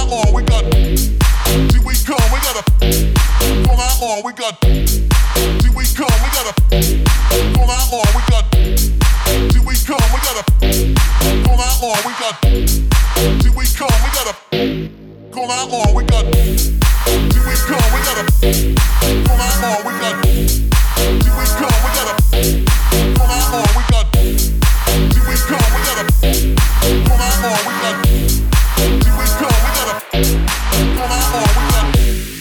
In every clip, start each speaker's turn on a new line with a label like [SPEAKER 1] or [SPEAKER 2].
[SPEAKER 1] on, we got. Till we come, we gotta. From now on, we got. Till we come, we gotta. From now on, we got. Till we come, we gotta. From now on, we got. Till we come, we gotta. From now on, we got. Till we come, we gotta. From now on, we got. Till we come, we gotta. From now on, we got. Till we come, we gotta. From now on, we got. Till we come, we gotta. From now on, we got.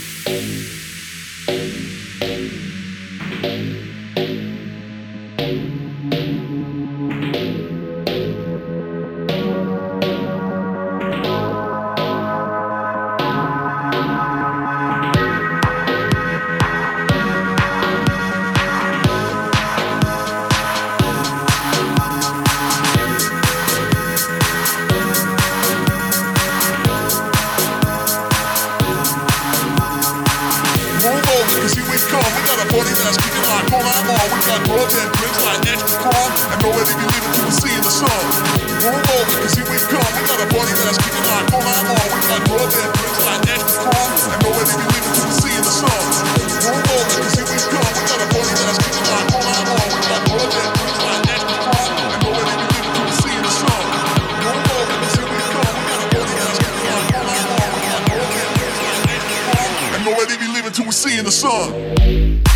[SPEAKER 1] Party that's kicking like all night long. We got drugs and drinks like extra strong, and nobody be leaving till we see in the sun. Move over, cause here we come. We got a party that's kicking like all night long. We got drugs and drinks like extra strong, and nobody be leaving till we see in the sun. Move over, cause here we come. We got a party that's kicking like all night long. We got drugs and drinks like extra strong, and nobody be leaving till we see in the sun. Move over, cause here we come. We got a party that's kicking like all night long. We got drugs and drinks like extra strong, and nobody be leaving till we see in the sun.